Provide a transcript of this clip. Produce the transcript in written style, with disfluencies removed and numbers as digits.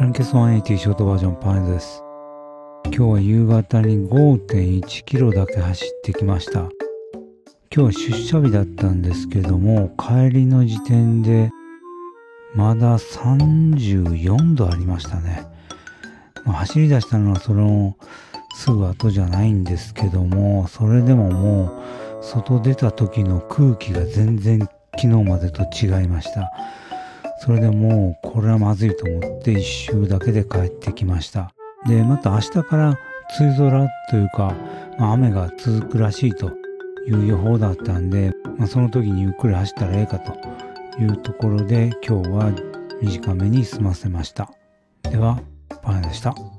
ランケス180ショートバージョンパンです。今日は夕方に 5.1 キロだけ走ってきました。今日は出社日だったんですけども、帰りの時点でまだ34度ありましたね。走り出したのはそのすぐ後じゃないんですけども、それでももう外出た時の空気が全然昨日までと違いました。それでもうこれはまずいと思って一周だけで帰ってきました。で、また明日から梅雨空というか、雨が続くらしいという予報だったんで、その時にゆっくり走ったらええかというところで今日は短めに済ませました。では、パンでした。